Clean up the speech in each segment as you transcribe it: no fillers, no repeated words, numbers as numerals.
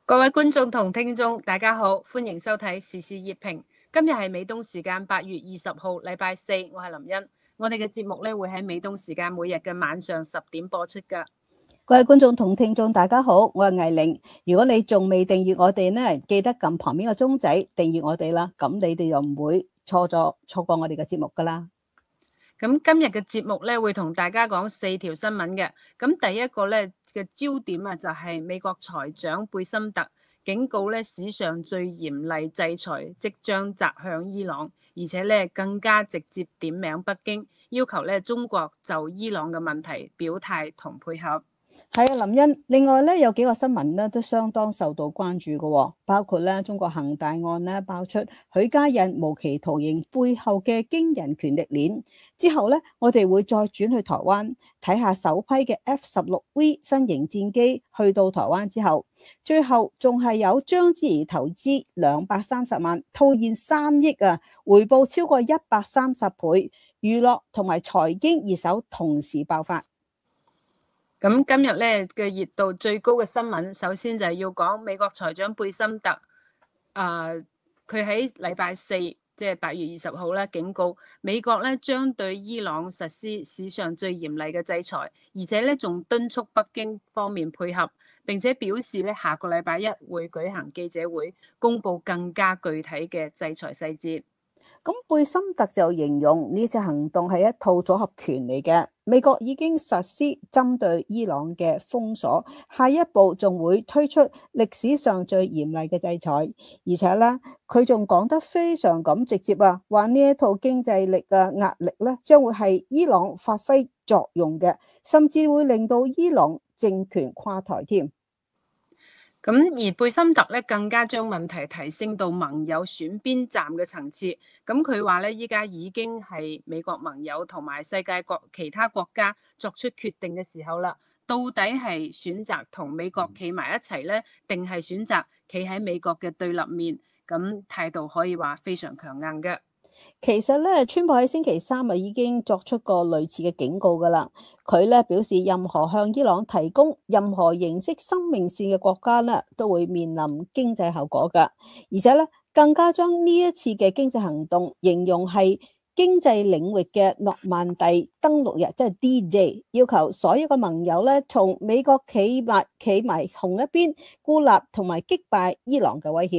各位觀眾同聽眾，大家好，歡迎收睇時事熱評。今日係美東時間8月20號，禮拜四，我係林茵。我哋嘅節目咧會喺美東時間每日嘅晚上10點播出㗎。 各位觀眾同聽眾，大家好，我係魏玲。如果你仲未訂閱我哋呢，記得撳旁邊個鐘仔訂閱我哋啦，咁你哋就唔會錯過我哋嘅節目噶啦。 咁今日嘅節目咧會同大家講4條新聞嘅。咁第一個咧嘅焦點啊就係美國財長貝森特警告咧史上最嚴厲制裁即將擲向伊朗，而且咧更加直接點名北京，要求咧中國就伊朗嘅問題表態同配合。 係啊，林茵。另外咧，有幾個新聞咧都相當受到關注嘅，包括咧中國恒大案咧爆出許家印無期徒刑背後嘅驚人權力鏈。之後咧，我哋會再轉去台灣睇下首批嘅 F-16V 新型戰機去到台灣之後，最後仲係有章子怡投資230萬套現3億啊，回報超過130倍，娛樂同埋財經熱搜同時爆發。 咁今日咧嘅熱度最高嘅新聞，首先就係要講美國財長貝森特，佢喺禮拜四，即係8月20號咧，警告美國咧將對伊朗實施史上最嚴厲嘅制裁，而且咧仲敦促北京方面配合，並且表示咧下個禮拜一會舉行記者會，公佈更加具體嘅制裁細節。 咁貝森特就形容呢次行動係一套組合拳嚟嘅，美國已經實施針對伊朗嘅封鎖，下一步仲會推出歷史上最嚴厲嘅制裁，而且咧佢仲講得非常咁直接啊，話呢一套經濟力嘅壓力咧將會係伊朗發揮作用嘅，甚至會令到伊朗政權垮台添。 咁而貝森特咧更加將問題提升到盟友選邊站嘅層次。咁佢話咧，依家已經係美國盟友同埋世界各其他國家作出決定嘅時候啦。到底係選擇同美國企埋一齊咧，定係選擇企喺美國嘅對立面？咁態度可以話非常強硬嘅。 其實咧，川普喺星期三已經作出過類似嘅警告噶啦。佢咧表示，任何向伊朗提供任何形式生命線嘅國家咧，都會面臨經濟後果噶。而且咧，更加將呢一次嘅經濟行動形容係經濟領域嘅諾曼第登陸日，即係 D-Day， 要求所有嘅盟友咧同美國企埋同一邊，孤立同埋擊敗伊朗嘅威脅。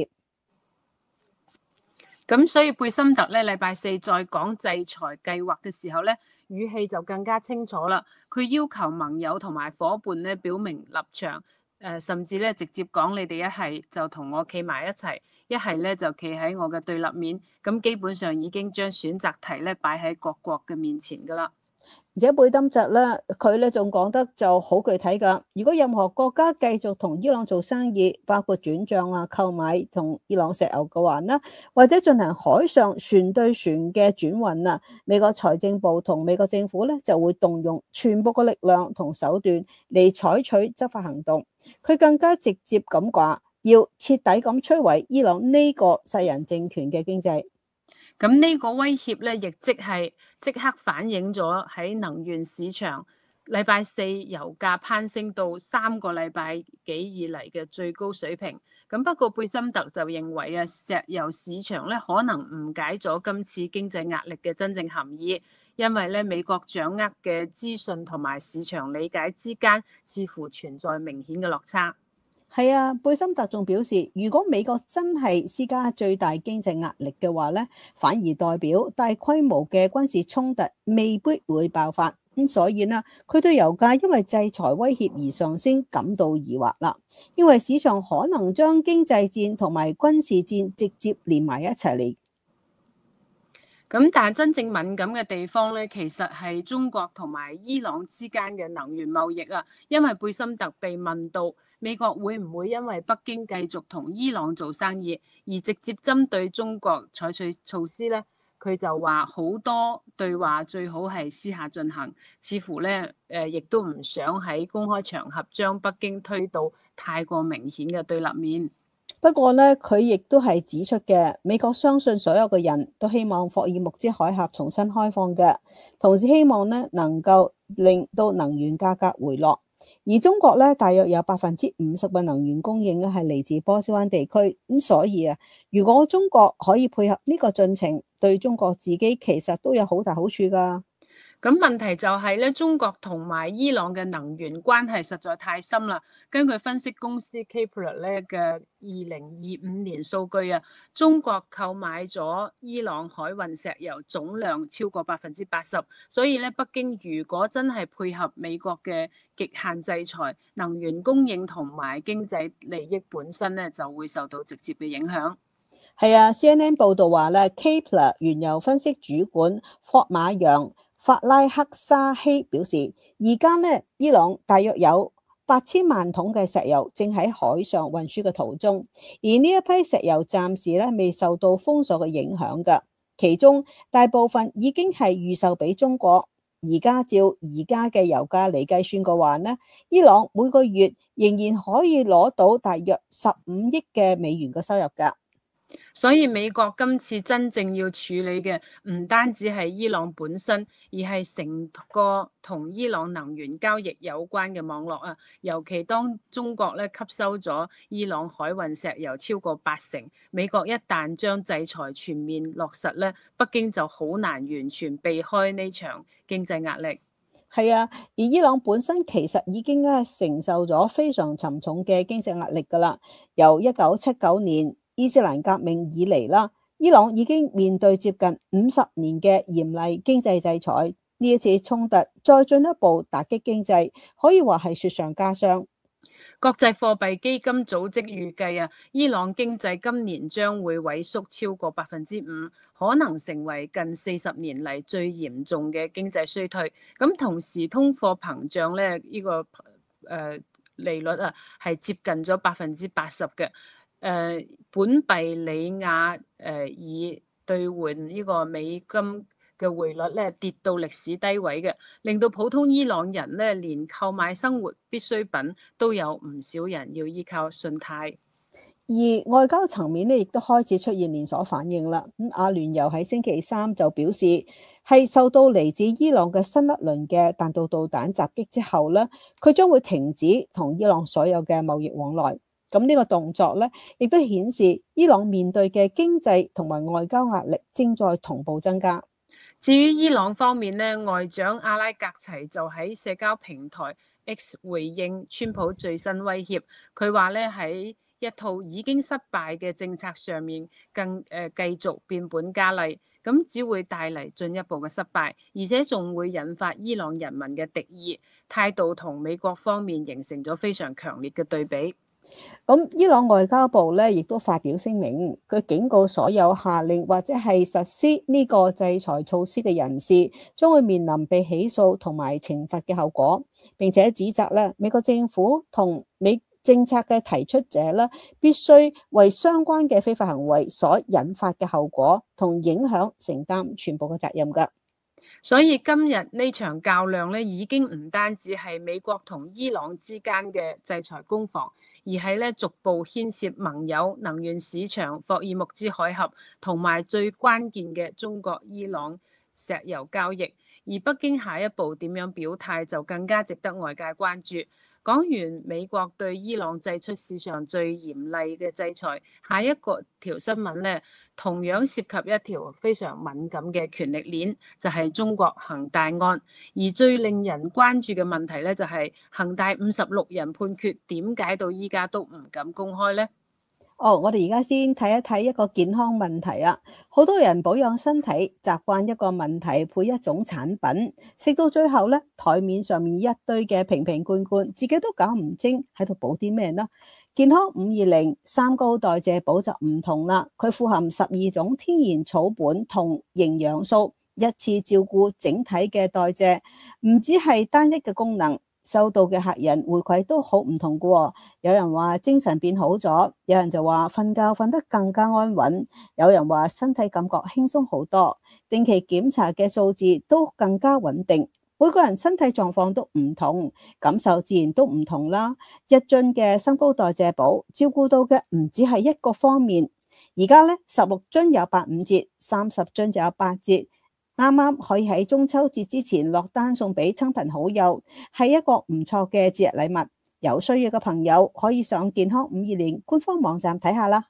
咁所以貝森特咧禮拜四再講制裁計劃嘅時候咧，語氣就更加清楚啦。佢要求盟友同埋伙伴咧表明立場，甚至咧直接講你哋一係就同我企埋一齊，一係咧就企喺我嘅對立面。咁基本上已經將選擇題咧擺喺各國嘅面前噶啦。 而且貝森特咧，佢咧仲講得就好具體噶。如果任何國家繼續同伊朗做生意，包括轉賬啊、購買同伊朗石油嘅話呢，或者進行海上船對船嘅轉運啊，美國財政部同美國政府咧就會動用全部嘅力量同手段嚟採取執法行動。佢更加直接咁話，要徹底咁摧毀伊朗呢個世人政權嘅經濟。 咁呢個威脅咧，亦即刻反映咗喺能源市場。禮拜四油價攀升到3個禮拜幾以嚟嘅最高水平。咁不過貝森特就認為啊，石油市場咧可能誤解咗今次經濟壓力嘅真正含義，因為咧美國掌握嘅資訊同埋市場理解之間似乎存在明顯嘅落差。 係啊，貝森特仲表示，如果美國真係施加最大經濟壓力嘅話咧，反而代表大規模嘅軍事衝突未必會爆發。所以呢，佢對油價因為制裁威脅而上升感到疑惑啦。因為市場可能將經濟戰同埋軍事戰直接連埋一齊嚟。 咁但係真正敏感嘅地方咧，其實係中國同埋伊朗之間嘅能源貿易啊。因為貝森特被問到美國會唔會因為北京繼續同伊朗做生意而直接針對中國採取措施咧，佢就話好多對話最好係私下進行，似乎咧亦都唔想喺公開場合將北京推到太過明顯嘅對立面。 不過咧，佢亦都係指出嘅，美國相信所有嘅人都希望霍爾木茲海峽重新開放嘅，同時希望咧能夠令到能源價格回落。 而中國咧，大約有50%嘅能源供應咧係嚟自波斯灣地區，咁所以啊，如果中國可以配合呢個進程，對中國自己其實都有好大好處㗎。 咁問題就係咧，中國同埋伊朗嘅能源關係實在太深啦。根據分析公司 Kpler 咧嘅2025年數據啊，中國購買咗伊朗海運石油總量超過80%，所以咧，北京如果真係配合美國嘅極限制裁，能源供應同埋經濟利益本身咧就會受到直接嘅影響。 係啊，CNN 報道話咧，Kpler 原油分析主管霍馬揚法拉克沙希表示，而家呢，伊朗大約有8000萬桶嘅石油正喺海上運輸嘅途中，而呢一批石油暫時咧未受到封鎖嘅影響㗎，其中大部分已經係預售俾中國。而家照而家嘅油價嚟計算嘅話呢，伊朗每個月仍然可以攞到大約15億嘅美元嘅收入㗎。 所以美國今次真正要處理嘅唔單止係伊朗本身，而係成個同伊朗能源交易有關嘅網絡啊。尤其當中國咧吸收咗伊朗海運石油超過80%，美國一旦將制裁全面落實咧，北京就好難完全避開呢場經濟壓力。 係啊，而伊朗本身其實已經承受咗非常沉重嘅經濟壓力㗎啦。由1979年伊斯蘭革命以嚟啦，伊朗已經面對接近50年嘅嚴厲經濟制裁。呢一次衝突再進一步打擊經濟，可以話係雪上加霜。 國際貨幣基金組織預計啊，伊朗經濟今年將會萎縮超過5%，可能成為近40年嚟最嚴重嘅經濟衰退。咁同時通貨膨脹咧，呢個利率啊係接近咗80%嘅。本幣里亞以兌換呢個美金嘅匯率咧跌到歷史低位嘅，令到普通伊朗人咧連購買生活必需品都有唔少人要依靠信貸。 而外交層面咧，亦都開始出現連鎖反應啦。阿聯酋喺星期三就表示，係受到嚟自伊朗嘅新一輪嘅彈道導彈襲擊之後咧，佢將會停止同伊朗所有嘅貿易往來。咁呢個動作咧，亦都顯示伊朗面對嘅經濟同埋外交壓力正在同步增加。 至於伊朗方面咧，外長阿拉格齊就喺社交平台 X 回應川普最新威脅，佢話咧喺一套已經失敗嘅政策上面繼續變本加厲，咁只會帶嚟進一步嘅失敗，而且仲會引發伊朗人民嘅敵意，態度同美國方面形成咗非常強烈嘅對比。 咁伊朗外交部咧，亦都發表聲明，佢警告所有下令或者係實施呢個制裁措施嘅人士，將會面臨被起訴同埋懲罰嘅後果。並且指責咧美國政府同美政策嘅提出者咧，必須為相關嘅非法行為所引發嘅後果同影響承擔全部嘅責任㗎。 所以今日呢場較量咧，已經唔單止係美國同伊朗之間嘅制裁攻防，而係咧逐步牽涉盟友、能源市場、霍爾木茲海峽同埋最關鍵嘅中國伊朗石油交易。而北京下一步點樣表態就更加值得外界關注。講完美國對伊朗祭出史上最嚴厲嘅制裁，下一個條新聞咧，同樣涉及一條非常敏感嘅權力鏈，就係中國恒大案。而最令人關注嘅問題咧，就係恒大56人判決點解到依家都唔敢公開呢？ 我哋而家先睇一睇一個健康問題啊！好多人保養身體習慣一個問題配一種產品，食到最後咧，台面上面一堆嘅瓶瓶罐罐，自己都搞唔清喺度補啲咩啦。健康520三高代謝補就唔同啦，佢富含12種天然草本同營養素，一次照顧整體嘅代謝，唔只係單一嘅功能。收到嘅客人回饋都好唔同嘅喎，有人話精神變好咗，有人就話瞓覺瞓得更加安穩，有人話身體感覺輕鬆好多，定期檢查嘅數字都更加穩定。每個人身體狀況都唔同，感受自然都唔同啦。一樽嘅三高代謝寶照顧到嘅唔只係一個方面，而家咧16樽有85折，30樽就有8折。 啱啱可以喺中秋節之前落單送俾親朋好友，係一個唔錯嘅節日禮物。有需要嘅朋友可以上健康520官方網站睇下啦。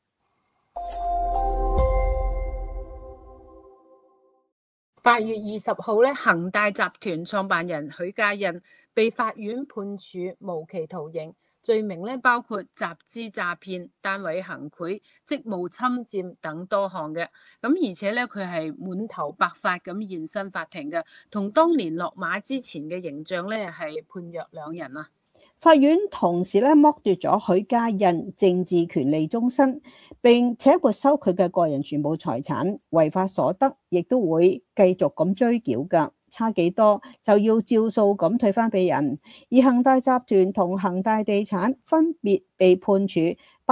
8月20號咧，恒大集團創辦人許家印被法院判處無期徒刑，罪名咧包括集資詐騙、單位行賄、職務侵佔等多項嘅。咁而且咧，佢係滿頭白髮咁現身法庭嘅，同當年落馬之前嘅形象咧係判若兩人啊！ 法院同時咧剝奪咗許家印政治權利終身，並且沒收佢嘅個人全部財產，違法所得亦都會繼續咁追繳㗎。差幾多就要照數咁退翻俾人。而恒大集團同恒大地產分別被判處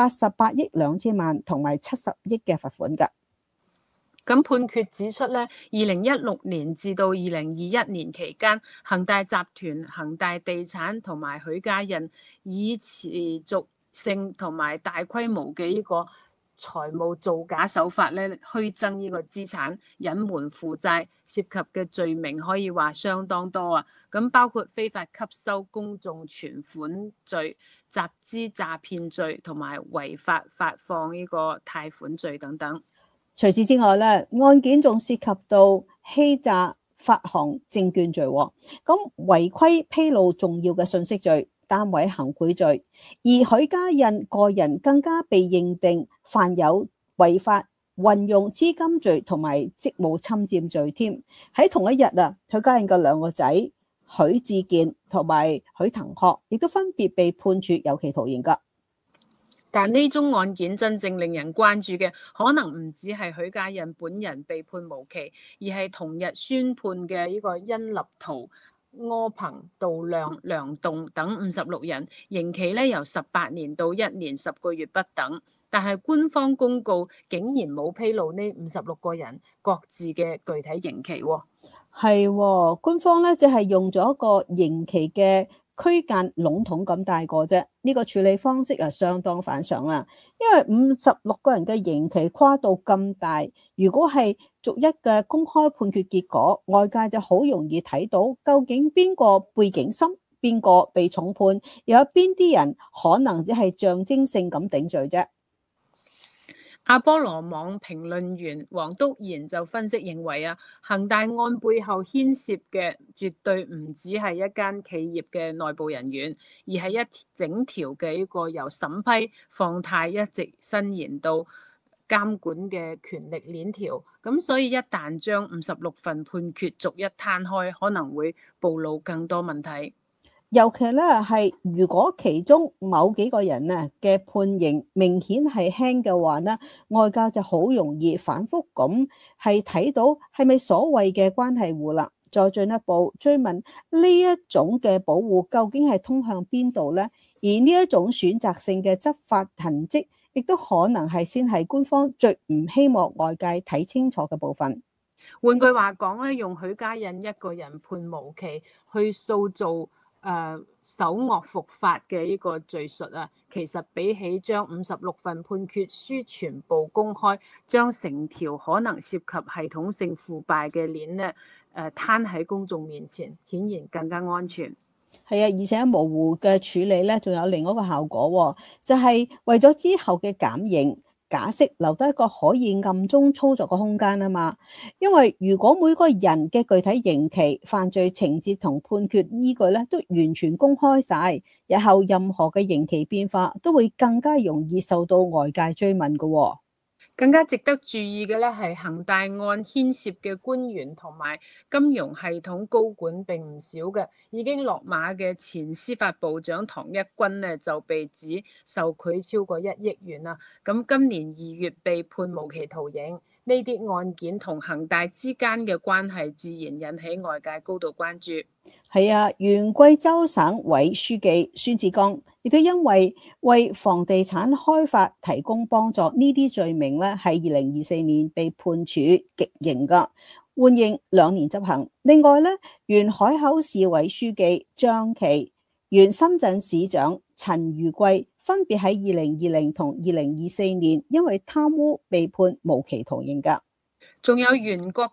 88億2千萬同埋70億嘅罰款㗎。 咁判決指出咧，2016年至到2021年期間，恒大集團、恒大地產同埋許家印以持續性同埋大規模嘅呢個財務造假手法咧，虛增呢個資產、隱瞞負債，涉及嘅罪名可以話相當多啊！咁包括非法吸收公眾存款罪、集資詐騙罪同埋違法發放呢個貸款罪等等。 除此之外咧，案件仲涉及到欺詐發行證券罪，咁違規披露重要嘅信息罪、單位行賄罪，而許家印個人更加被認定犯有違法運用資金罪同埋職務侵佔罪添。喺同一日啊，許家印嘅兩個仔許志健同埋許騰學亦都分別被判處有期徒刑㗎。 但呢宗案件真正令人關注嘅，可能唔止係許家印本人被判無期，而係同日宣判嘅呢個殷立圖、柯鵬、杜亮、梁棟等56人，刑期咧由18年到1年10個月不等。但係官方公告竟然冇披露呢56個人各自嘅具體刑期喎。 係，官方咧就係用咗一個刑期嘅區間籠統咁帶過啫，呢個處理方式啊相當反常啦。因為56個人嘅刑期跨度咁大，如果係逐一嘅公開判決結果，外界就好容易睇到究竟邊個背景深，邊個被重判，又有邊啲人可能只係象徵性咁頂罪啫。 阿波羅網評論員黃篤賢就分析認為啊，恒大案背後牽涉嘅絕對唔只係一間企業嘅內部人員，而係一整條嘅一個由審批放貸一直伸延到監管嘅權力鏈條。咁所以一旦將56份判決逐一攤開，可能會暴露更多問題。 尤其咧係如果其中某幾個人咧嘅判刑明顯係輕嘅話咧，外界就好容易反覆咁係睇到係咪所謂嘅關係戶啦，再進一步追問呢一種嘅保護究竟係通向邊度咧？而呢一種選擇性嘅執法痕跡，亦都可能係先係官方最唔希望外界睇清楚嘅部分。 換句話講咧，用許家印一個人判無期去塑造首惡伏法嘅呢個敘述啊，其實比起將56份判決書全部公開，將成條可能涉及系統性腐敗嘅鏈咧攤喺公眾面前，顯然更加安全。 係啊，而且模糊嘅處理咧，仲有另一個效果，就係為咗之後嘅減刑。假釋留低一個可以暗中操作嘅空間啊嘛，因為如果每個人嘅具體刑期、犯罪情節同判決依據咧都完全公開晒，日後任何嘅刑期變化都會更加容易受到外界追問嘅。 更加值得注意嘅咧係恒大案牽涉嘅官員同埋金融系統高管並唔少嘅，已經落馬嘅前司法部長唐一軍咧就被指受賄超過1億元啦。咁今年2月被判無期徒刑，呢啲案件同恒大之間嘅關係自然引起外界高度關注。係啊，原貴州省委書記孫志剛亦都因為房地產開發提供幫助呢啲罪名咧，喺2024年被判處極刑噶，緩刑2年執行。另外咧，原海口市委書記張琪、原深圳市長陳如貴分別喺2020同2024年因為貪污被判無期徒刑噶。 仲有原國家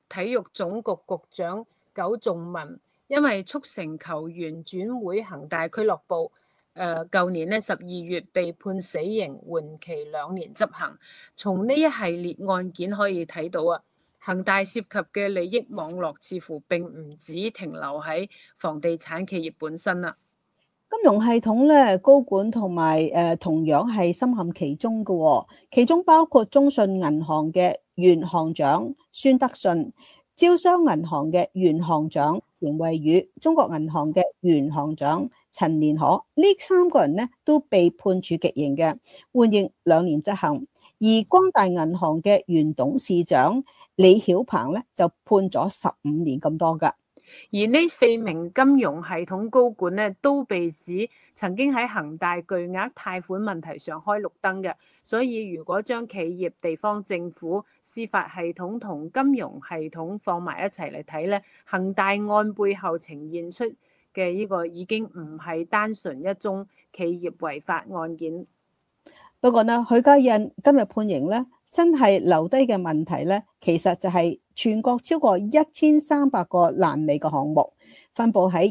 體育總局局長苟仲文，因為促成球員轉會恒大俱樂部，舊年咧12月被判死刑，緩期2年執行。從呢一系列案件可以睇到啊，恒大涉及嘅利益網絡似乎並唔止停留喺房地產企業本身啦。 金融系統咧，高管同埋同樣係深陷其中嘅喎，其中包括中信銀行嘅原行長孫德信、招商銀行嘅原行長錢惠宇、中國銀行嘅原行長陳連可，呢3個人呢都被判處極刑嘅，緩刑2年執行。而光大銀行嘅原董事長李曉鵬咧就判咗15年咁多㗎。 而呢4名金融系統高管呢，都被指曾經喺恒大巨額貸款問題上開綠燈嘅，所以如果將企業、地方政府、司法系統同金融系統放埋一齊嚟睇呢，恒大案背後呈現出嘅呢個已經唔係單純一宗企業違法案件。 不過呢，許家印今日判刑呢，真係留低嘅問題呢，其實就係全國超過1300個爛尾嘅項目，分佈喺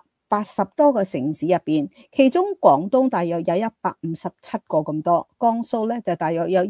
280多個城市入邊，其中廣東大約有157個咁多，江蘇咧就大約有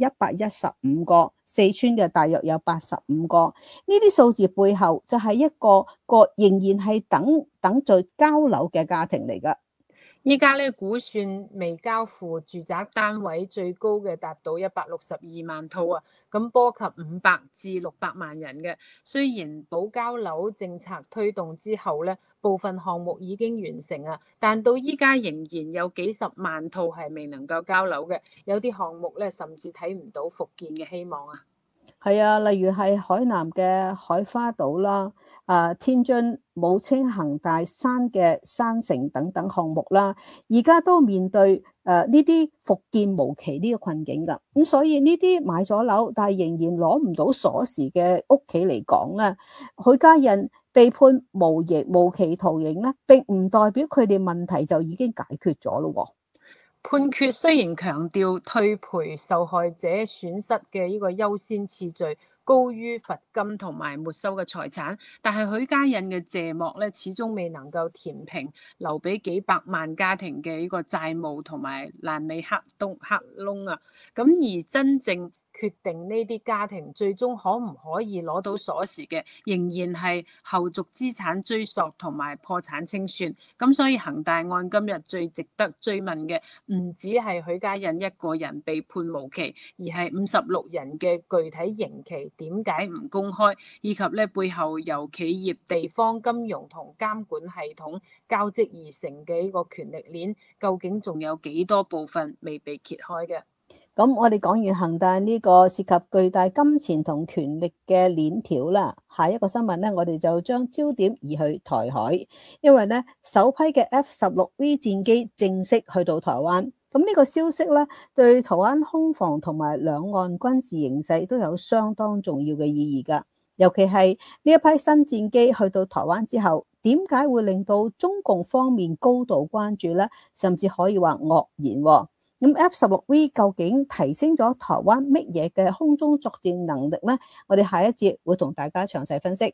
115個，四川嘅大約有85個。呢啲數字背後就係一個仍然係等在交樓嘅家庭嚟㗎。 依家咧估算未交付住宅單位最高嘅達到162萬套啊，咁波及500至600萬人嘅。雖然保交樓政策推動之後咧，部分項目已經完成啊，但到依家仍然有幾十萬套係未能夠交樓嘅，有啲項目咧甚至睇唔到復建嘅希望啊。 係啊，例如係海南嘅海花島啦，天津武清恒大山嘅山城等等項目啦，而家都面對呢啲復建無期呢個困境㗎。咁所以呢啲買咗樓但係仍然攞唔到鎖匙嘅屋企嚟講咧，許家印被判無期徒刑咧，並唔代表佢哋問題就已經解決咗咯喎。 判決雖然強調退賠受害者損失嘅呢個優先次序高於罰金同埋沒收嘅財產，但係許家印嘅謝幕咧，始終未能夠填平留俾幾百萬家庭嘅呢個債務同埋爛尾黑窿啊！咁而真正決定呢啲家庭最終可唔可以攞到鎖匙嘅，仍然係後續資產追溯同埋破產清算。咁所以恒大案今日最值得追問嘅，唔止係許家印一個人被判無期，而係56人嘅具體刑期點解唔公開，以及咧背後由企業、地方、金融同監管系統交織而成嘅呢個權力鏈，究竟仲有幾多部分未被揭開嘅？ 咁我哋講完恒大呢個涉及巨大金錢同權力嘅鏈條啦，下一個新聞咧，我哋就將焦點移去台海，因為咧首批嘅 F-16V 戰機正式去到台灣。咁呢個消息咧，對台灣空防同埋兩岸軍事形勢都有相當重要嘅意義㗎。尤其係呢一批新戰機去到台灣之後，點解會令到中共方面高度關注咧？甚至可以話愕然喎。咁 F-16V 究竟提升咗台灣乜嘢嘅空中作戰能力呢？我哋下一節會同大家詳細分析。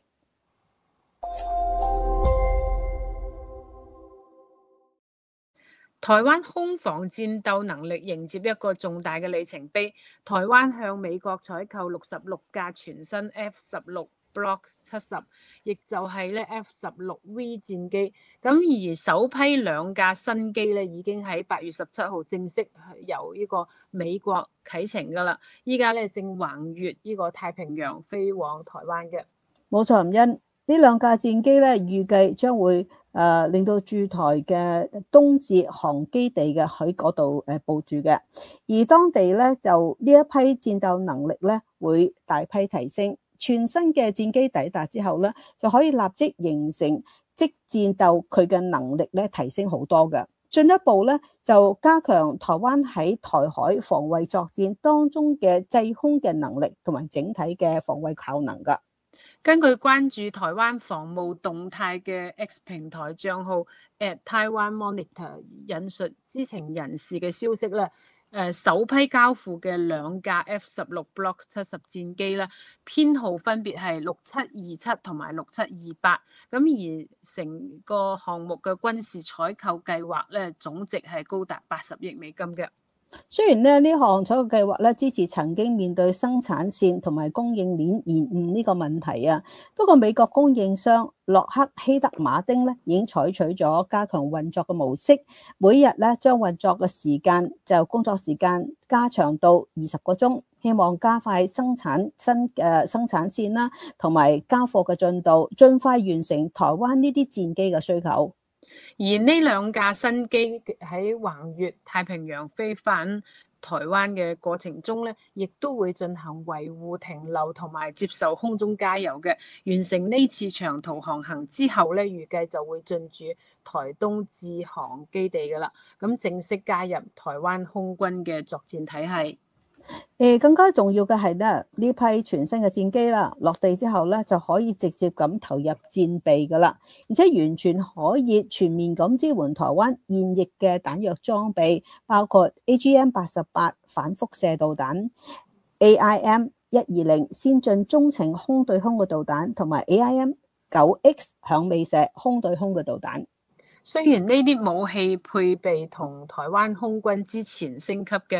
台灣空防戰鬥能力迎接一個重大嘅里程碑，台灣向美國採購66架全新 F-16 Block 70，亦就係咧 F-16V 戰機。咁而首批2架新機咧已經喺8月17號正式由呢個美國啟程㗎啦，依家咧正橫越呢個太平洋飛往台灣嘅。 冇錯，吳欣，呢2架戰機咧預計將會令到駐台嘅東捷航基地嘅喺嗰度部署嘅，而當地咧就呢一批戰鬥能力咧會大批提升。全新嘅戰機抵達之後咧，就可以立即形成即戰鬥，佢嘅能力咧提升好多嘅。進一步咧就加強台灣喺台海防衛作戰當中嘅制空嘅能力同埋整體嘅防衛效能㗎。 根據關注台灣防務動態嘅 X 平台帳號 @Taiwan Monitor 引述知情人士嘅消息咧， 首批交付嘅2架 F-16 Block 70戰機咧，編號分別係6727同埋6728。咁而成個項目嘅軍事採購計劃咧，總值係高達80億美金嘅。 雖然呢項採購計劃咧，之前曾經面對生產線同埋供應鏈延誤呢個問題啊，不過美國供應商洛克希德馬丁咧已經採取咗加強運作嘅模式，每日咧將運作嘅時間工作時間加長到20個鐘，希望加快生產生產線啦，同埋交貨嘅進度，盡快完成台灣呢啲戰機嘅需求。 而呢2架新機喺橫越太平洋飛返台灣嘅過程中咧，亦都會進行維護、停留同埋接受空中加油嘅。完成呢次長途航行之後咧，預計就會進駐台東志航基地㗎喇，咁正式加入台灣空軍嘅作戰體系。 更加重要嘅係咧，呢批全新嘅戰機啦，落地之後咧就可以直接咁投入戰備噶啦，而且完全可以全面咁支援台灣現役嘅彈藥裝備，包括 AGM-88 反輻射導彈、AIM-120 先進中程空對空嘅導彈，同埋 AIM-9X 響尾蛇空對空嘅導彈。 雖然呢啲武器配備同台灣空軍之前升級嘅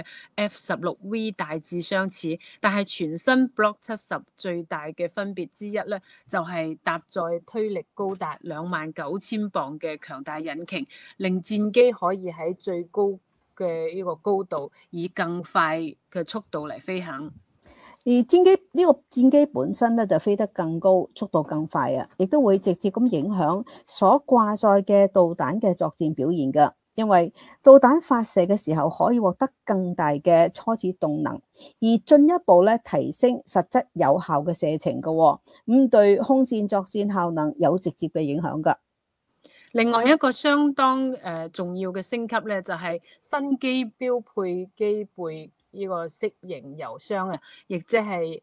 F-16V 大致相似，但係全新 Block 70最大嘅分別之一咧，就係搭載推力高達29,000磅嘅強大引擎，令戰機可以喺最高嘅呢個高度以更快嘅速度嚟飛行。 而呢個戰機本身咧就飛得更高，速度更快啊，亦都會直接咁影響所掛載嘅導彈嘅作戰表現㗎。因為導彈發射嘅時候可以獲得更大嘅初始動能，而進一步咧提升實質有效嘅射程㗎。咁對空戰作戰效能有直接嘅影響㗎。 另外一個相當重要嘅升級咧，就係新機標配機背呢個適型油箱啊，亦即係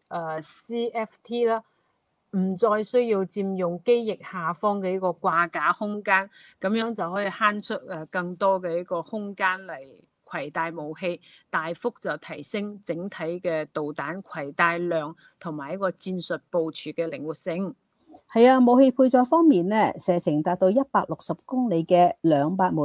CFT 啦，唔再需要佔用機翼下方嘅呢個掛架空間，咁樣就可以慳出更多嘅一個空間嚟攜帶武器，大幅就提升整體嘅導彈攜帶量同埋一個戰術部署嘅靈活性。 係啊，武器配載方面咧，射程達到160公里嘅200枚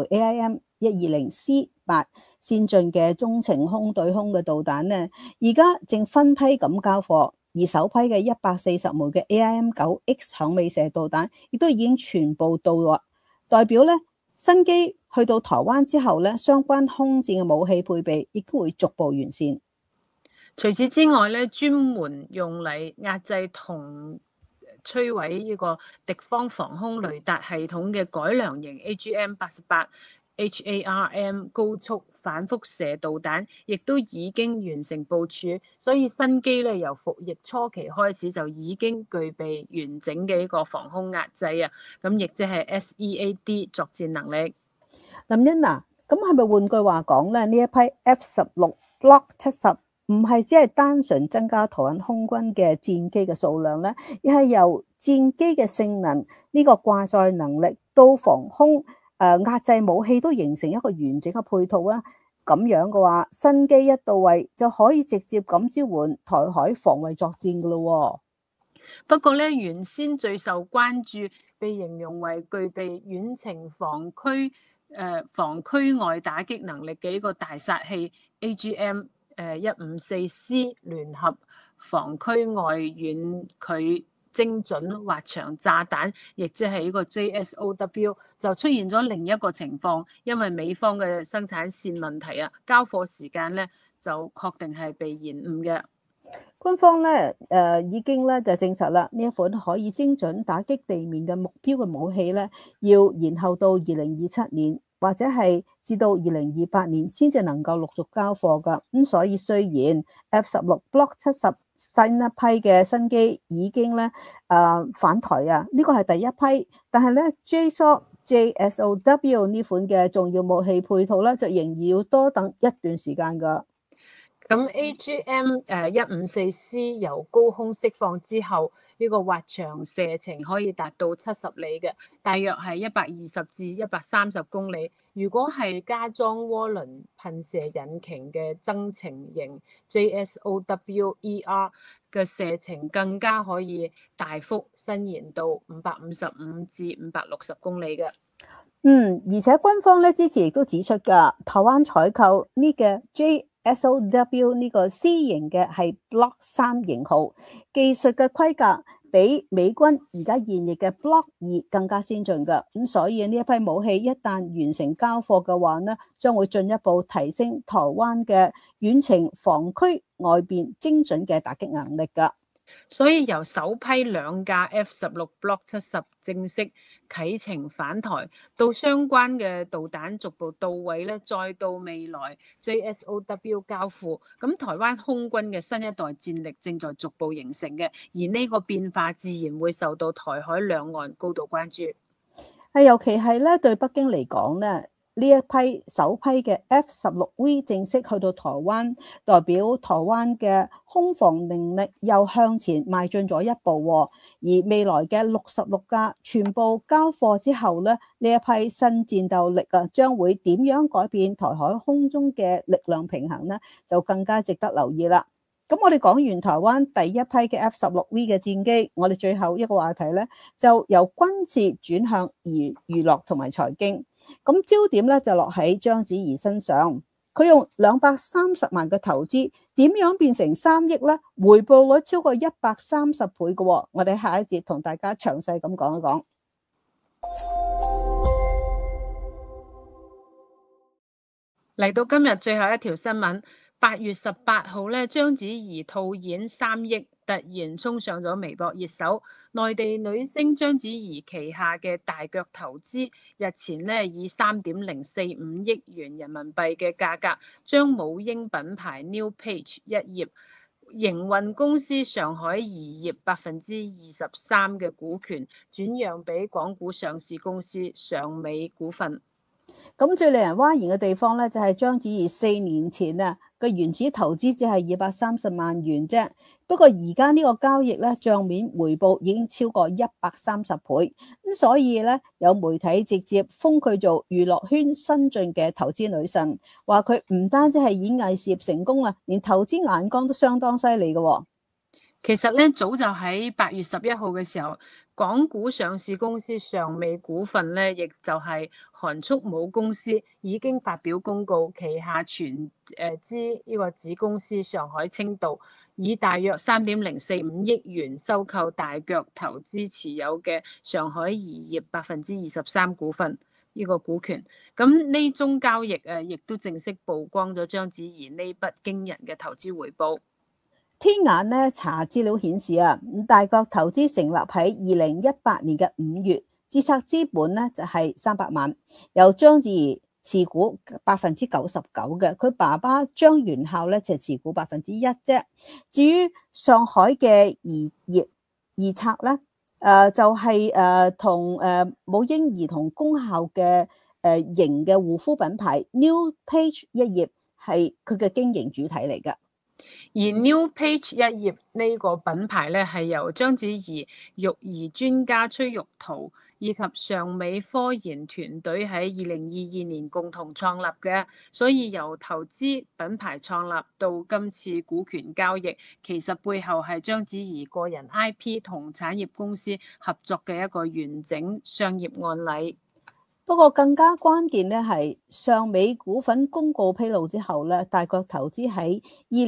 AIM-120C8 先進嘅中程空對空嘅導彈咧，而家正分批咁交貨，而首批嘅140枚嘅 AIM-9X 響尾蛇導彈亦都已經全部到貨，代表咧新機去到台灣之後咧，相關空戰嘅武器配備亦都會逐步完善。 除此之外咧，專門用嚟壓制同摧毀呢個敵方防空雷達系統嘅改良型 AGM-88 HARM 高速反輻射導彈，亦都已經完成部署，所以新機咧由服役初期開始就已經具備完整嘅呢個防空壓制啊，咁亦即係 SEAD 作戰能力。 林茵啊，咁係咪換句話講咧？呢一批 F-16 Block 70唔係只係單純增加台灣空軍嘅戰機嘅數量咧，而係由戰機嘅性能、呢個掛載能力到防空壓制武器都形成一個完整嘅配套啊！咁樣嘅話，新機一到位就可以直接咁支援台海防衛作戰噶咯。 不過咧，原先最受關注、被形容為具備遠程防區外打擊能力嘅一個大殺器 AGM-154C 聯合防區外遠距精準滑翔炸彈，亦即係呢個 JSOW， 就出現咗另一個情況，因為美方嘅生產線問題啊，交貨時間咧就確定係被延誤嘅。 軍方咧已經咧就證實啦，呢一款可以精準打擊地面嘅目標嘅武器咧，要延後到2027年或者係至到2028年先至能夠陸續交貨㗎。咁所以雖然 F-16 Block 70新一批嘅新機已經咧返台啊，呢個係第一批，但係咧 JSOW 呢款嘅重要武器配套咧，就仍然要多等一段時間㗎。 咁 AGM-154C 由高空釋放之後， 呢個滑翔射程可以達到70里嘅，大約係120至130公里。如果係加裝渦輪噴射引擎嘅增程型 JSOWER 嘅射程更加可以大幅伸延到555至560公里嘅。 而且軍方咧之前亦都指出㗎，台灣採購呢個 JSOW 呢個 C 型嘅係 Block 3型號，技術嘅規格比美軍而家現役嘅 Block 2更加先進㗎。咁所以呢一批武器一旦完成交貨嘅話呢，將會進一步提升台灣嘅遠程防區外邊精準嘅打擊能力㗎。 所以由首批2架 F-16 Block 70正式啟程返台，到相關嘅導彈逐步到位咧，再到未來 JSOW 交付，咁台灣空軍嘅新一代戰力正在逐步形成嘅，而呢個變化自然會受到台海兩岸高度關注。 尤其係咧對北京嚟講咧，呢一批首批嘅 F-16V 正式去到台灣，代表台灣嘅空防能力又向前邁進咗一步。而未來嘅66架全部交貨之後咧，呢一批新戰鬥力將會點樣改變台海空中嘅力量平衡呢？就更加值得留意啦。咁我哋講完台灣第一批嘅 F-16V 嘅戰機，我哋最後一個話題咧就由軍事轉向娛樂同埋財經。咁焦點咧就落喺章子怡身上，佢用230萬嘅投資，點樣變成3億咧？回報率超過130倍嘅。我哋下一節同大家詳細咁講一講。 嚟到今日最後一條新聞，8月18號咧，章子怡套現3億，突然衝上咗微博熱搜。內地女星章子怡旗下嘅大腳投資日前咧以3.045億元人民幣嘅價格，將母嬰品牌 New Page 一頁營運公司上海宜業23%嘅股權轉讓俾港股上市公司上美股份。 咁最令人嘩然嘅地方咧，就係章子怡4年前嘅原始投資只係230萬元啫。不過而家呢個交易咧，帳面回報已經超過130倍。咁所以咧，有媒體直接封佢做娛樂圈新晉嘅投資女神，話佢唔單止係演藝事業成功啊，連投資眼光都相當犀利嘅。 其實咧，早就喺8月11號嘅時候，港股上市公司上美股份咧，亦就係韓速母公司已經發表公告，旗下全資呢個子公司上海青島以大約3.045億元收購大腳投資持有嘅上海宜業23%股份呢個股權。咁呢宗交易亦都正式曝光咗章子怡呢筆驚人嘅投資回報。 天眼咧查資料顯示大腳投資成立喺2018年嘅5月，註冊資本咧就係300萬，由章子怡持股99%嘅，佢爸爸張元孝咧就持股1%啫。至於上海嘅宜業二策咧，就係同母嬰兒童功效嘅型嘅護膚品牌 New Page 一頁係佢嘅經營主體嚟㗎。 而 New Page 一頁呢個品牌咧，係由章子怡育兒專家崔玉桃以及上美科研團隊喺2022年共同創立嘅，所以由投資品牌創立到今次股權交易，其實背後係章子怡個人 IP 同產業公司合作嘅一個完整商業案例。 不過更加關鍵咧係上美股份公告披露之後咧，大腳投資喺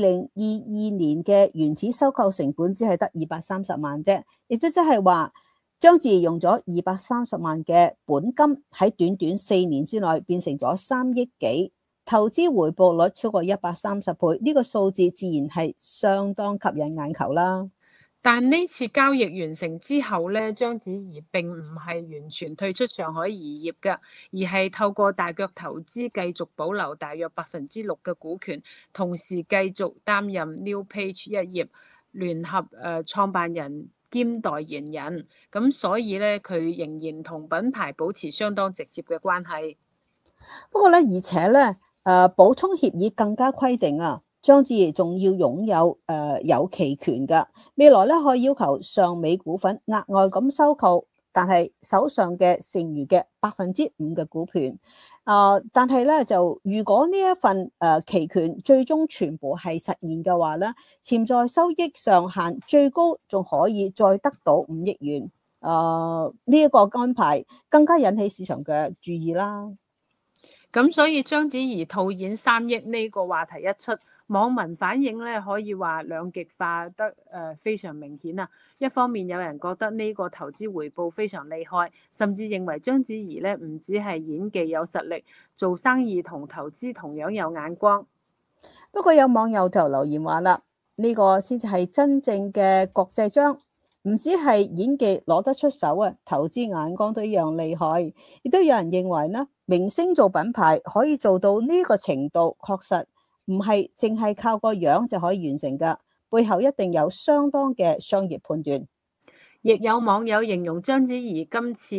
2022年嘅原始收購成本只係得230萬啫，亦都即係話章子怡用咗230萬嘅本金喺短短4年之內變成咗3億幾，投資回報率超過130倍，呢個數字自然係相當吸引眼球啦。 但呢次交易完成之後咧，章子怡並唔係完全退出上海宜業嘅，而係透過大腳投資繼續保留大約6%嘅股權，同時繼續擔任 New Page 一頁聯合創辦人兼代言人。咁所以咧，佢仍然同品牌保持相當直接嘅關係。 不過咧，而且咧補充協議更加規定章子怡仲要擁有有期權㗎，未來咧可以要求上美股份額外咁收購，但係手上嘅剩餘嘅5%嘅股權，但係咧就如果呢一份期權最終全部係實現嘅話咧，潛在收益上限最高仲可以再得到5億元，呢一個安排更加引起市場嘅注意啦。 咁所以章子怡套現3億呢個話題一出，網民反應咧可以話兩極化得非常明顯啊！一方面有人覺得呢個投資回報非常厲害，甚至認為章子怡咧唔止係演技有實力，做生意同投資同樣有眼光。 不過有網友就留言話啦，呢個先至係真正嘅國際章，唔止係演技攞得出手啊，投資眼光都一樣厲害。亦都有人認為呢，明星做品牌可以做到呢個程度，確實唔係淨係靠個樣就可以完成㗎，背後一定有相當嘅商業判斷。 亦有網友形容章子怡今次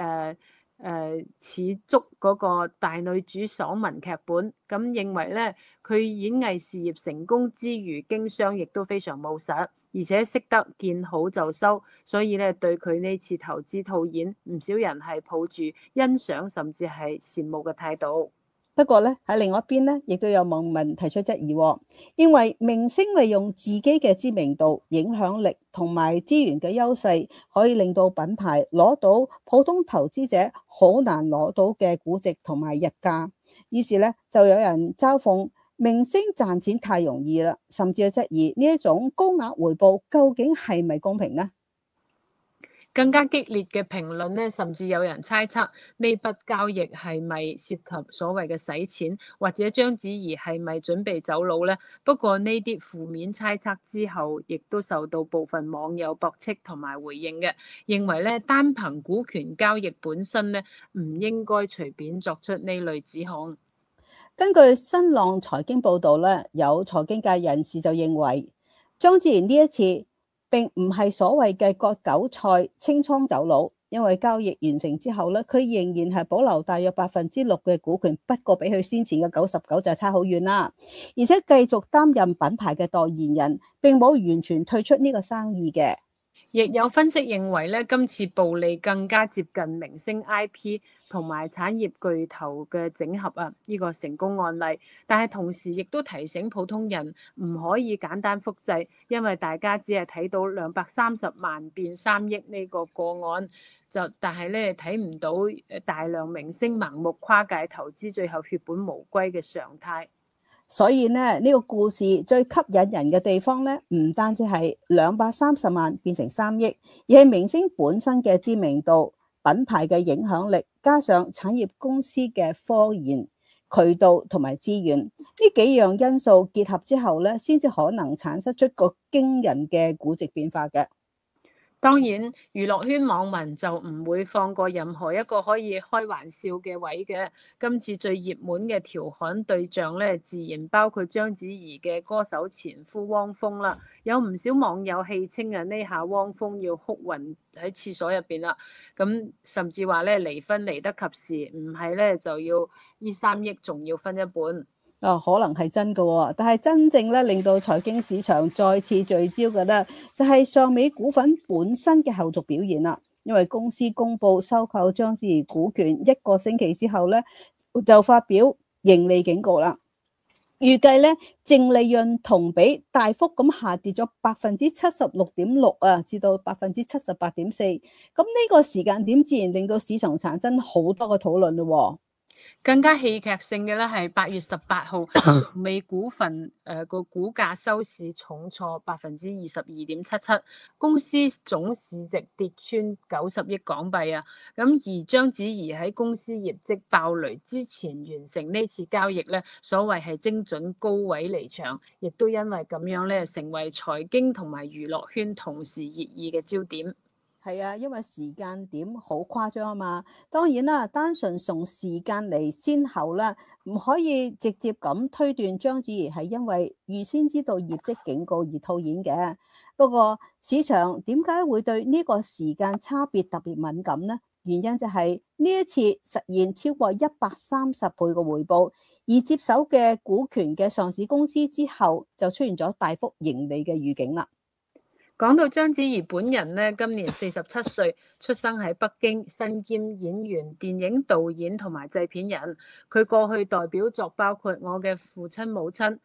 似足嗰個大女主爽文劇本，咁認為咧佢演藝事業成功之餘，經商亦都非常務實，而且識得見好就收，所以咧對佢呢次投資套現，唔少人係抱住欣賞甚至係羨慕嘅態度。 不過咧喺另外一邊咧，亦都有網民提出質疑，認為明星利用自己嘅知名度、影響力同埋資源嘅優勢，可以令到品牌攞到普通投資者好難攞到嘅估值同埋溢價。於是咧就有人嘲諷明星賺錢太容易啦，甚至去質疑呢一種高額回報究竟係咪公平呢？ 更加激烈嘅評論咧，甚至有人猜測呢筆交易係咪涉及所謂嘅洗錢，或者章子怡係咪準備走佬呢？不過呢啲負面猜測之後，亦都受到部分網友駁斥同埋回應嘅，認為咧單憑股權交易本身咧，唔應該隨便作出呢類指控。 根據新浪財經報導咧，有財經界人士就認為章子怡呢一次並唔係所謂嘅割韭菜清倉走佬，因為交易完成之後咧，佢仍然係保留大約6%嘅股權，不過比佢先前嘅99%就差好遠啦。而且繼續擔任品牌嘅代言人，並冇完全退出呢個生意嘅。 亦有分析認為咧，今次暴利更加接近明星 IP 同埋產業巨頭嘅整合啊，呢個成功案例。但係同時亦都提醒普通人唔可以簡單複製，因為大家只係睇到230萬變3億呢個個案，但係咧睇唔到大量明星盲目跨界投資，最後血本無歸嘅常態。 所以呢個故事最吸引人嘅地方咧，唔單止係230萬變成3億，而係明星本身嘅知名度、品牌嘅影響力，加上產業公司嘅科研渠道同埋資源，呢幾樣因素結合之後咧，先至可能產生出個驚人嘅估值變化嘅。 當然，娛樂圈網民就唔會放過任何一個可以開玩笑嘅位嘅。今次最熱門嘅調侃對象咧，自然包括章子怡嘅歌手前夫汪峰啦。有唔少網友戲稱啊，呢下汪峰要哭暈喺廁所入邊啦。咁甚至話咧，離婚離得及時，唔係咧就要呢3億仲要分一半。 可能係真嘅，但係真正咧令到財經市場再次聚焦嘅咧，就係上美股份本身嘅後續表現啦。因為公司公布收購章子怡股權1個星期之後咧，就發表盈利警告啦。預計咧淨利潤同比大幅咁下跌咗76.6%啊，至到78.4%。咁呢個時間點自然令到市場產生好多嘅討論咯。 更加戲劇性嘅咧係8月18號，美股份個股價收市重挫22.77%，公司總市值跌穿90億港幣啊！咁而章子怡喺公司業績爆雷之前完成呢次交易咧，所謂係精準高位離場，亦都因為咁樣咧，成為財經同埋娛樂圈同時熱議嘅焦點。 係啊，因為時間點好誇張啊嘛。當然啦，單純從時間嚟先後啦，唔可以直接咁推斷章子怡係因為預先知道業績警告而套現嘅。不過市場點解會對呢個時間差別特別敏感呢？ 原因就係呢一次實現超過130倍嘅回報，而接手嘅股權嘅上市公司之後，就出現咗大幅盈利嘅預警啦。 講到章子怡本人呢，今年47歲，出生喺北京，身兼演員、電影導演同埋製片人。佢過去代表作包括《我嘅父親母親》、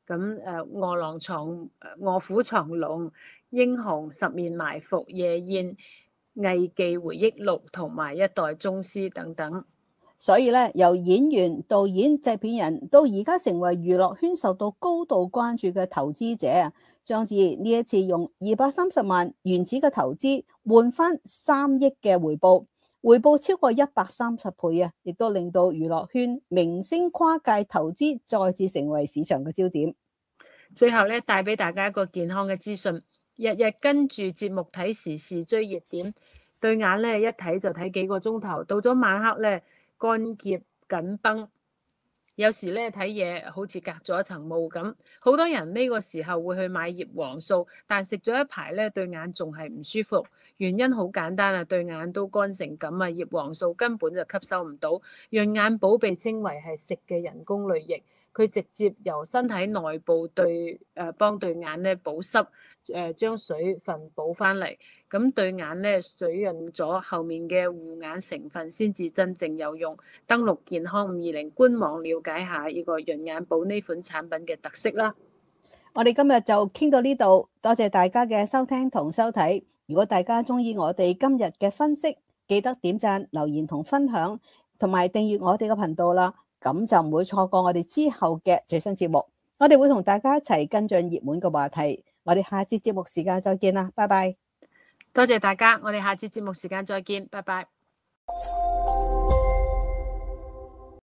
臥虎藏龍、英雄、十面埋伏、夜宴、藝伎回憶錄同埋一代宗師等等。 所以咧，由演員、導演、製片人到而家成為娛樂圈受到高度關注嘅投資者啊，章子怡呢一次用230萬原始嘅投資換翻3億嘅回報，回報超過130倍啊，亦都令到娛樂圈明星跨界投資再次成為市場嘅焦點。 最後咧，帶俾大家一個健康嘅資訊，日日跟住節目睇時事追熱點，對眼咧一睇就睇幾個鐘頭，到咗晚黑咧，乾澀緊繃，有時咧睇嘢好似隔咗一層霧咁。好多人呢個時候會去買葉黃素，但食咗一排咧對眼仲係唔舒服。原因好簡單啊，對眼都乾成咁啊，葉黃素根本就吸收唔到。潤眼寶被稱為係食嘅人工淚液，佢直接由身體內部幫對眼咧補濕，將水分補翻嚟。咁對眼咧水潤咗，後面嘅護眼成分先至真正有用。登錄健康520官網了解下呢個潤眼寶呢款產品嘅特色啦。 我哋今日就傾到呢度，多謝大家嘅收聽同收睇。如果大家中意我哋今日嘅分析，記得點讚、留言同分享，同埋訂閱我哋嘅頻道啦，咁就唔會錯過我哋之後嘅最新節目。我哋會同大家一齊跟進熱門嘅話題。我哋下次節目時間再見啦，拜拜。 多謝大家，我哋下次節目時間再見，拜拜。